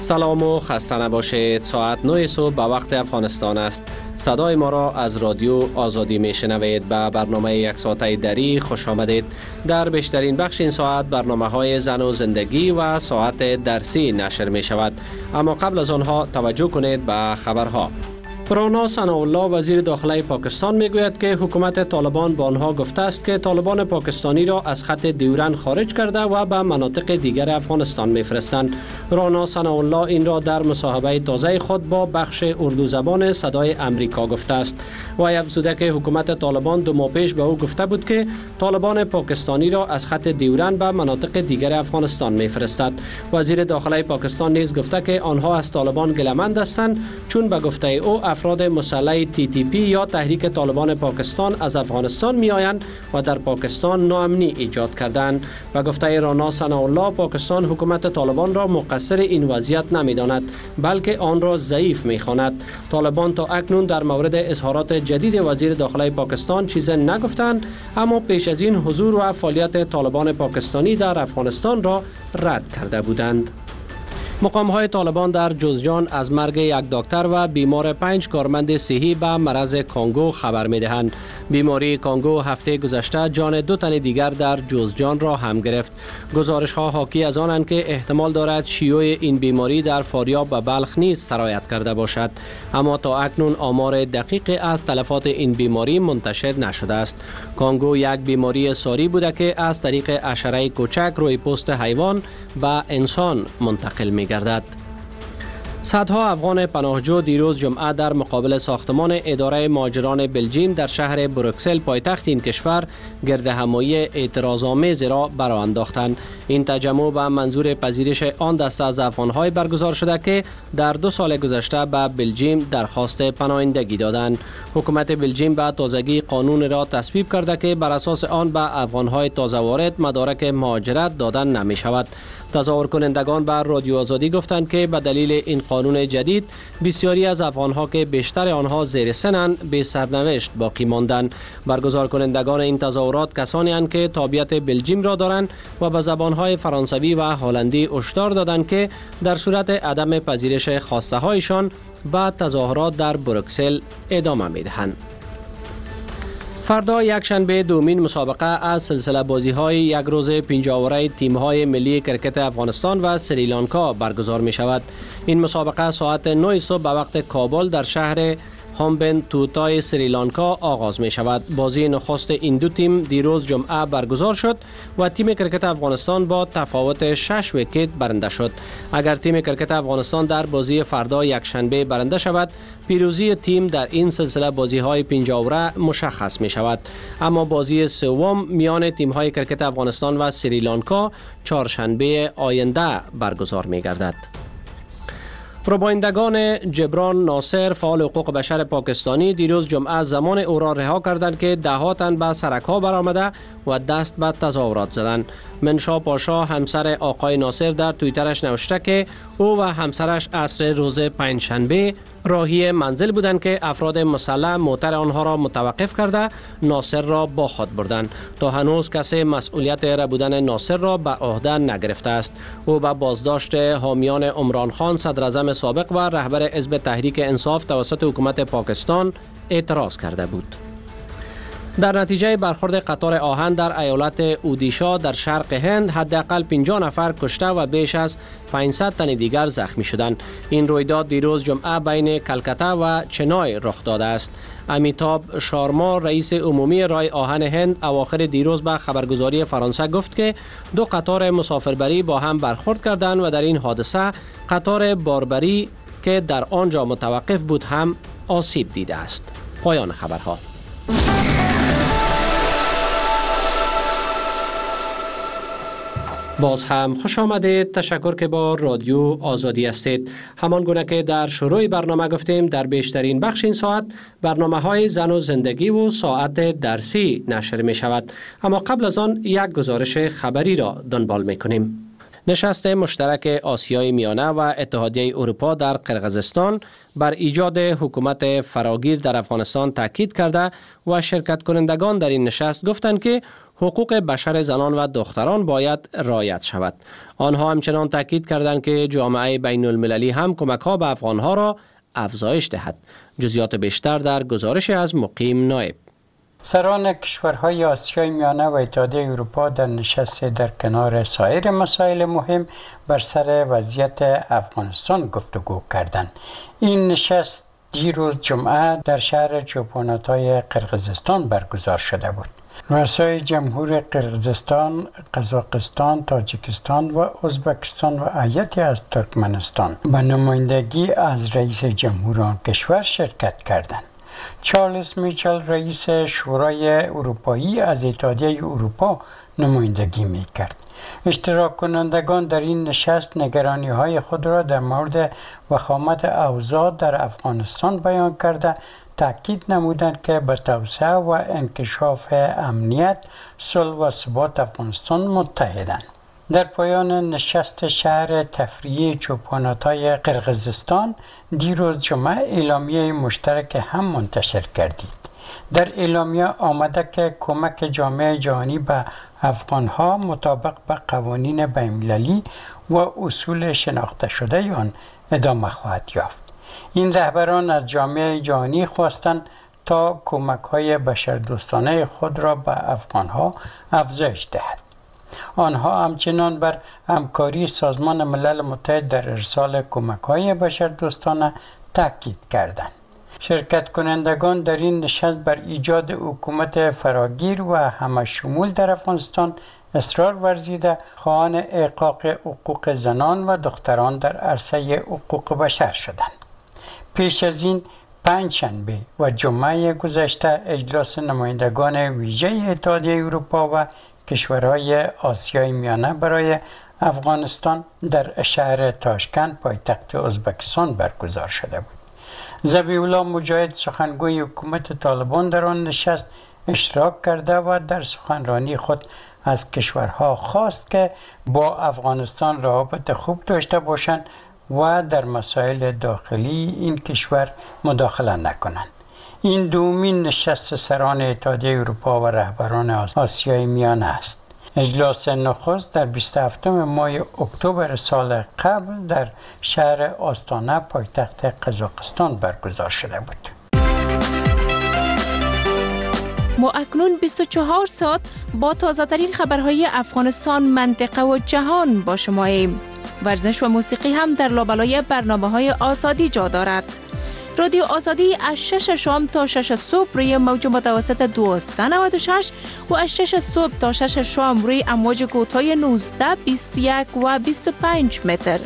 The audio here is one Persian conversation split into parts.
سلام و خسته نباشید. ساعت 9 صبح به وقت افغانستان است. صدای ما را از رادیو آزادی میشنوید. به برنامه یک ساعته دری خوش آمدید. در بیشترین بخش این ساعت برنامه های زن و زندگی و ساعت درسی نشر می شود. اما قبل از آنها توجه کنید به خبرها. رانا ثناءالله وزیر داخله پاکستان میگوید که حکومت طالبان به آنها گفته است که طالبان پاکستانی را از خط دیورند خارج کرده و به مناطق دیگر افغانستان میفرستند. رانا ثناءالله این را در مصاحبه تازه خود با بخش اردو زبان صدای امریکا گفته است. وی افزوده که حکومت طالبان 2 ماه پیش به او گفته بود که طالبان پاکستانی را از خط دیورند به مناطق دیگر افغانستان میفرستد. وزیر داخله پاکستان نیز گفته که آنها از طالبان گله‌مند هستند، چون به گفته او افراد مسلح TTP یا تحریک طالبان پاکستان از افغانستان می آیند و در پاکستان ناامنی ایجاد کردند. و گفته رانا ثناءالله پاکستان حکومت طالبان را مقصر این وضعیت نمی داند، بلکه آن را ضعیف می خواند. طالبان تا اکنون در مورد اظهارات جدید وزیر داخله پاکستان چیزی نگفتند، اما پیش از این حضور و فعالیت طالبان پاکستانی در افغانستان را رد کرده بودند. مقام‌های طالبان در جوزجان از مرگ یک دکتر و بیمار 5 کارمند صحی به مرض کانگو خبر می‌دهند. بیماری کانگو هفته گذشته جان 2 تن دیگر در جوزجان را هم گرفت. گزارش‌ها حاکی از آنند که احتمال دارد شیوع این بیماری در فاریاب و بلخ نیز سرایت کرده باشد، اما تا اکنون آمار دقیقی از تلفات این بیماری منتشر نشده است. کانگو یک بیماری ساری بوده که از طریق حشره کوچک روی پوست حیوان به انسان منتقل می‌گردد. صدها افغان پناهجو دیروز جمعه در مقابل ساختمان اداره مهاجران بلژیم در شهر بروکسل پایتخت این کشور گرد همایی اعتراض‌آمیز را برآ انداختند. این تجمع به منظور پذیرش آن دسته از افغان‌های برگزار شده که در 2 سال گذشته به بلژیم درخواست پناهندگی دادند. حکومت بلژیم به تازگی قانون را تصویب کرده که بر اساس آن به افغان‌های تازه وارد مدارک مهاجرت دادن نمی شود. تظاهر کنندگان بر رادیو آزادی گفتند که به دلیل این قانون جدید بسیاری از افغان‌ها که بیشتر آنها زیر سنند به سرنوشت باقی ماندند. برگزار کنندگان این تظاهرات کسانی اند که تابعیت بلژیم را دارند و به زبان‌های فرانسوی و هلندی هشدار دادند که در صورت عدم پذیرش خواسته هایشان به تظاهرات در بروکسل ادامه می‌دهند. فردا یک شنبه دومین مسابقه از سلسله بازی‌های یک روز پنجاوره تیم‌های ملی کرکت افغانستان و سریلانکا برگزار می‌شود. این مسابقه ساعت 9 صبح به وقت کابل در شهر هامبن توتای سریلانکا آغاز می شود. بازی نخست این 2 تیم دیروز جمعه برگزار شد و تیم کرکت افغانستان با تفاوت 6 ویکت برنده شد. اگر تیم کرکت افغانستان در بازی فردا یک شنبه برنده شود، پیروزی تیم در این سلسله بازی های پنجاوره مشخص می شود. اما بازی سوم میان تیم های کرکت افغانستان و سریلانکا چهارشنبه آینده برگزار می گردد. ربایندگان جبران ناصر فعال حقوق بشر پاکستانی دیروز جمعه زمان او را رها کردند که 10 تن به سرک‌ها برآمده و دست به تظاهرات زدند. منشا پاشا همسر آقای ناصر در توییترش نوشته که او و همسرش عصر روز پنجشنبه راهی منزل بودند که افراد مسلح موتر آنها را متوقف کرده ناصر را با خود بردند. تا هنوز کسی مسئولیت ربودن ناصر را به عهده نگرفته است. او به بازداشت حامیان عمران خان صدر اعظم سابق و رهبر حزب تحریک انصاف توسط حکومت پاکستان اعتراض کرده بود. در نتیجه برخورد قطار آهن در ایالت اودیشا در شرق هند حداقل 50 نفر کشته و بیش از 500 تن دیگر زخمی شدند. این رویداد دیروز جمعه بین کلکتا و چنای رخ داده است. امیتاب شارما رئیس عمومی رای آهن هند اواخر دیروز به خبرگزاری فرانسه گفت که 2 قطار مسافربری با هم برخورد کردند و در این حادثه قطار باربری که در آنجا متوقف بود هم آسیب دیده است. پایان خبرها. باز هم خوش آمدید. تشکر که با رادیو آزادی هستید. همان گونه که در شروع برنامه گفتیم، در بیشترین بخش این ساعت برنامه های زن و زندگی و ساعت درسی نشر می شود. اما قبل از آن یک گزارش خبری را دنبال می کنیم. نشست مشترک آسیای میانه و اتحادیه اروپا در قرقیزستان بر ایجاد حکومت فراگیر در افغانستان تاکید کرده و شرکت کنندگان در این نشست گفتند که حقوق بشر زنان و دختران باید رعایت شود. آنها همچنان تاکید کردند که جامعه بین المللی هم کمک‌ها به افغانها را افزایش دهد. جزئیات بیشتر در گزارش از مقیم نایب. سران کشورهای آسیای میانه و اتحادیه اروپا در نشست در کنار سایر مسائل مهم بر سر وضعیت افغانستان گفتگو کردند. این نشست دیروز جمعه در شهر چوپاناتای قرقیزستان برگزار شده بود. رؤسای جمهور قرقیزستان، قزاقستان، تاجیکستان و ازبکستان و هیئتی از ترکمنستان به نمایندگی از رئیس جمهور آن کشور شرکت کردند. چارلز میچل رئیس شورای اروپایی از اتحادیه اروپا نمایندگی می‌کرد. اشتراک کنندگان در این نشست نگرانی‌های خود را در مورد وخامت اوضاع در افغانستان بیان کرده تاکید نمودند که به توسعه و انکشاف امنیت، صلح و ثبات افغانستان متحدند. در پایان نشست شهر تفریحی چوپاناتای قرقیزستان دیروز جمعه اعلامیه مشترک هم منتشر گردید. در اعلامیه آمده که کمک جامعه جهانی به افغانها مطابق به قوانین بین‌المللی و اصول شناخته شده آن ادامه خواهد یافت. این رهبران از جامعه جهانی خواستند تا کمک‌های بشردوستانه خود را به افغانها افزایش دهد. آنها همچنان بر همکاری سازمان ملل متحد در ارسال کمک‌های بشردوستانه تاکید کردند. شرکت کنندگان در این نشست بر ایجاد حکومت فراگیر و همه‌شمول در افغانستان اصرار ورزیده خواهان احقاق حقوق زنان و دختران در عرصه حقوق بشر شدند. پیش از این پنجشنبه و جمعه گذشته اجلاس نمایندگان ویژه اتحادیه اروپا و کشورهای آسیای میانه برای افغانستان در شهر تاشکند پایتخت ازبکستان برگزار شده بود. ذبیح الله مجاهد سخنگوی حکومت طالبان در آن نشست اشتراک کرده و در سخنرانی خود از کشورها خواست که با افغانستان روابط خوب داشته باشند و در مسائل داخلی این کشور مداخله نکنند. این دومین نشست سران اتحادیه اروپا و رهبران آسیای میانه است. اجلاس نخست در 27 ماه اکتبر سال قبل در شهر آستانه پایتخت قزاقستان برگزار شده بود. ما اکنون 24 ساعت با تازه‌ترین خبرهای افغانستان، منطقه و جهان با شماییم. ورزش و موسیقی هم در لابلای برنامه‌های آزادی جا دارد. رادیو آزادی از 6 شام تا 6 صبح روی موج متوسط 1296 و از 6 صبح تا 6 شام روی امواج کوتاه 19، 21 و 25 متر.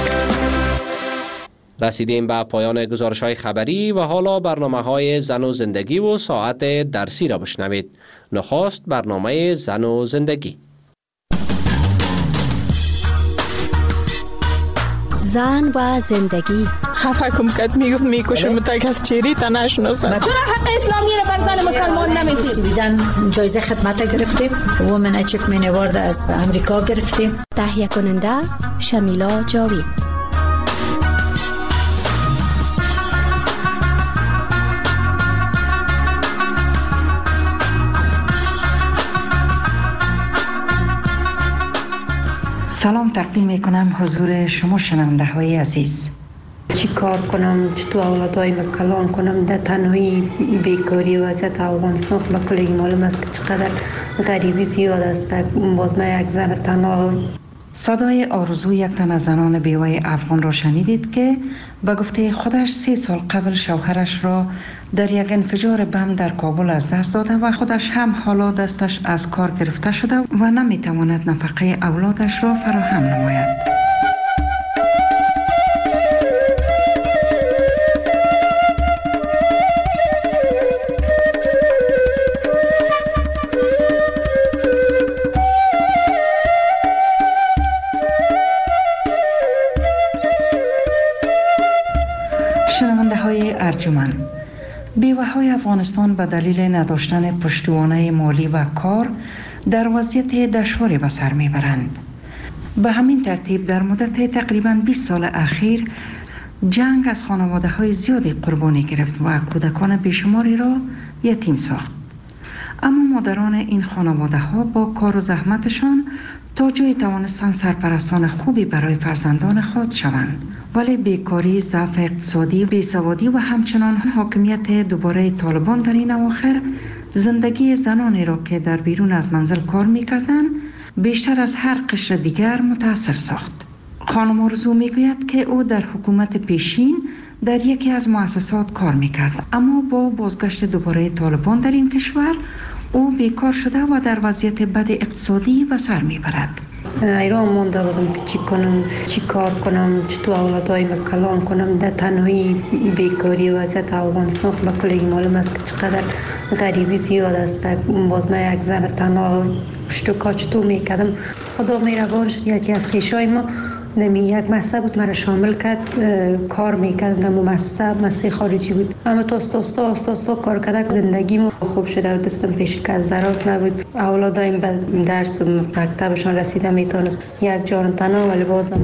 رسیدیم به پایان گزارش‌های خبری و حالا برنامه‌های زن و زندگی و ساعت درسی را بشنوید. نخست برنامه زن و زندگی. زن و زندگی. خفه کم کد میکشم تا کس چیری تا نشناسم. چرا حق اسلامی را بر زن مسلمان نمیدید؟ دیدن جایزه خدمت گرفتیم. وومن اچیومنت اوارد از امریکا گرفتیم. تهیه کننده شمیلا جاوید. سلام تقدیم میکنم حضور شما شنونده های عزیز. چی کار کنم، چطور اولادایم کلان کنم، در تنهایی بیکاری وضعیت افغانستان خب کلی معلوم است که چقدر غریبی زیاد است. باز من یک زن تنها. صدای آرزو یک تن از زنان بیوه افغان را شنیدید که به گفته خودش 3 سال قبل شوهرش را در یک انفجار بم در کابل از دست داده و خودش هم حالا دستش از کار گرفته شده و نمیتواند نفقه اولادش را فراهم نماید. ارجمند بیوه‌های افغانستان به دلیل نداشتن پشتوانه مالی و کار در وضعیت دشواری به سر میبرند. به همین ترتیب در مدت تقریباً 20 سال اخیر جنگ از خانواده های زیادی قربانی گرفت و کودکان بیشماری را یتیم ساخت. اما مادران این خانواده ها با کار و زحمتشان تا جایی توانستند سرپرستان خوبی برای فرزندان خود شوند. ولی بیکاری، ضعف اقتصادی، بیسوادی و همچنان حاکمیت دوباره طالبان در این اواخر زندگی زنانی را که در بیرون از منزل کار می‌کردند بیشتر از هر قشر دیگر متاثر ساخت. خانم آرزو میگوید که او در حکومت پیشین در یکی از مؤسسات کار میکرد، اما با بازگشت دوباره طالبان در این کشور او بیکار شده و در وضعیت بد اقتصادی به سر میبرد. ایران مونده بودم که چی کنم، چی کار کنم، چطور اولادایم کلان کنم. در تنهایی بیکاری وضعیت افغانستان خب کلی معلوم است که چقدر غریبی زیاد است. باز من یک زن تنها پشت و چطور میکردم. خدا مهربان شد یکی از خویشای ما نمی یک مؤسسه بود مرا شامل کرد، کار میکردم در مؤسسه خارجی بود، اما تا استا کار کردم. زندگیم خوب شده و دستم پیش کس دراز نبود. اولادایم به درس و مکتبشان رسیده میتونست یک جان تنها، ولی بازم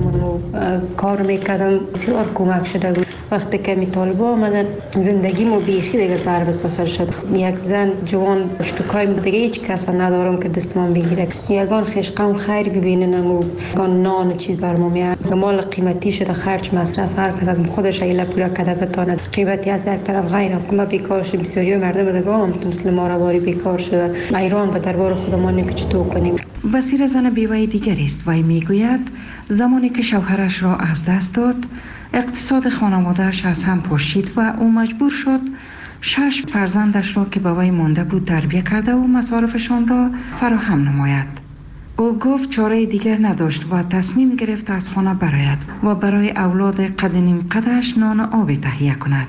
کار میکردم بسیار کمک شده بود. وقتی که می طالبا آمدن زندگیمو بیخی دیگه سر به سفر شد. یک زن جوان پشتکایم دیگه هیچ کس ندارم که دستم بگیره. یگان خشقم خیر ببیننم و یگان نان چیز برام میارن. مال قیمتی شده، خرج مصرف هر کس از خودش ایله پولا کده بتونه. قیمتی از یک طرف غیرم که ما بیکار شدیم. بسیاری مردم دیگه هم مثل ما رواری بیکار شده. ایران به دربار خودمان نمی‌چطور کنیم. بصیر زن بیوه دیگری است و میگوید زمانی که شوهرش را از دست داد اقتصاد خانواده‌اش از هم پاشید و او مجبور شد 6 فرزندش را که به وی مانده بود تربیت کرده و مصارفشان را فراهم نماید. او گفت چاره دیگر نداشت و تصمیم گرفت از خانه برآید و برای اولاد قد نیم قدش نان و آب تهیه کند.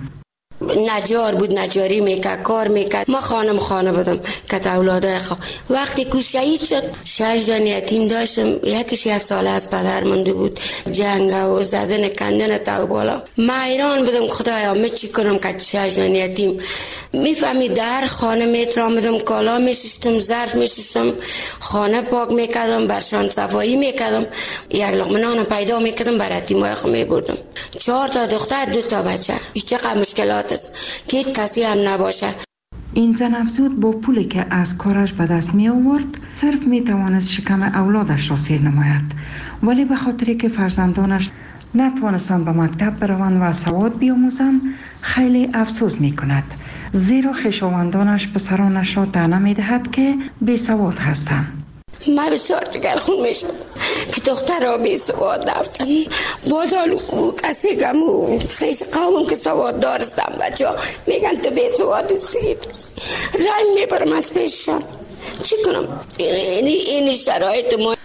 نجار بود، نجاری میکرد، کار میکرد. ما خانه بودم که اولادای وقتی که شهید شد 6 جان یتیم داشتم. یکیش 1 ساله از پدر مونده بود. جنگ و زدن کندن تا بالا. ما ایران بودم خدایا من چی کنم که 6 جان یتیم. میفهمی در خانه میترامدم، کالا میشستم، ظرف میشستم، خانه پاک میکردم، برشان صفایی میکردم، یک لقمه نان پیدا میکردم برای یتیمای خود میبردم. 4 تا دختر 2 تا بچه. هیچ چقدر مشکلات است که کسی هم نباشه. این زن افزود با پولی که از کارش به دست می آورد صرف می توانست شکم اولادش را سیر نماید، ولی به خاطری که فرزندانش نتوانستند به مکتب بروند و سواد بیاموزند خیلی افسوس می کند، زیرا خویشاوندانش پسرانش را طعنه می دهد که بی سواد هستند. من بسیار دگرخون میشم که دخترها بی سواد رفتن. باز حالو کسی کم و خیش قومم که سواد دارستم بچه ها میگن تو بی سواد سید رنگ میبرم از پیششان. چی کنم؟ این شرایط ما.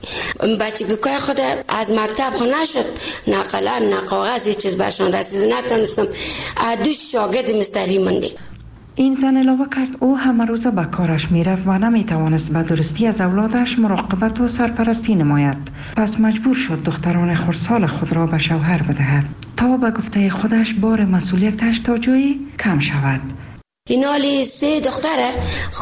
بچه که خود از مکتب خود نشد، نه قلم نه کاغذ هیچ چیز برشان رسید، نتونستم. 2 شاگرد مستری مونده. این زن علاوه کرد او همه روزه به کارش میرفت و نمیتوانست به درستی از اولادش مراقبت و سرپرستی نماید. پس مجبور شد دختران خردسال خود را به شوهر بدهد تا به گفته خودش بار مسئولیتش تا جایی کم شود. این حالی 3 دختره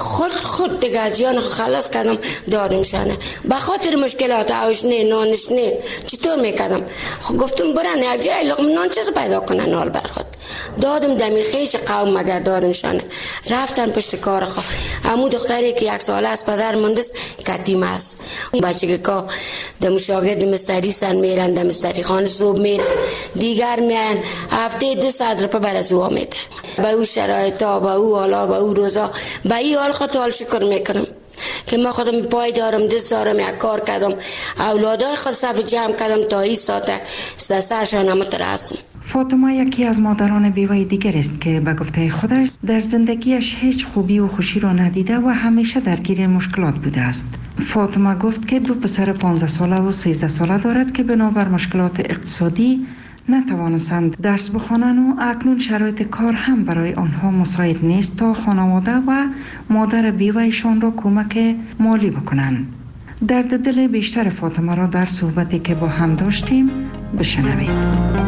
خود دیگه از جان خلاص کردم دادمشانه. به خاطر مشکلات آوش نه نانش نه چطور میکردم. گفتم برن یک جای لقمه نان چیز پیدا کنن حال بر خود. دادم دمی خیش قوم مگر دادمشانه. رفتن پشت کار خود. همون دختری که 1 ساله از پدر مندست کتیم است. بچه که دم شاگرد مستری سن میرن، دم مستری خانه صبح میرن، دیگر میان هفته 2 ساعت رو بر از او میده. با او شرایطا، با او حالا، با او روزا، با این حال خود حال شکر میکنم که ما خودم پای دارم، دست دارم، یک کار کردم، اولادای خود صف جمع کردم تا این ساعت سرشان هم ترستم. فاطمه یکی از مادران بیوه دیگر است که به گفته خودش در زندگیش هیچ خوبی و خوشی را ندیده و همیشه درگیر مشکلات بوده است. فاطمه گفت که 2 پسر 15 ساله و 13 ساله دارد که بنابر مشکلات اقتصادی نتوانستند درس بخوانند و اکنون شرایط کار هم برای آنها مساعد نیست تا خانواده و مادر بیوهشان را کمک مالی بکنند. درد دل بیشتر فاطمه را در صحبتی که با هم داشتیم بشنوید.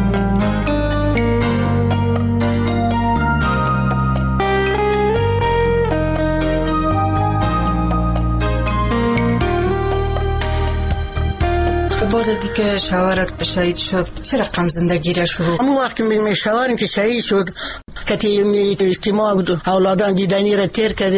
بعد از اینکه شوهرت شهید شد چه رقم زندگی را شروع؟ همون وقت که شوهرم که شهید شد کتی اجتماع اولادان دیدنی را تیر کرد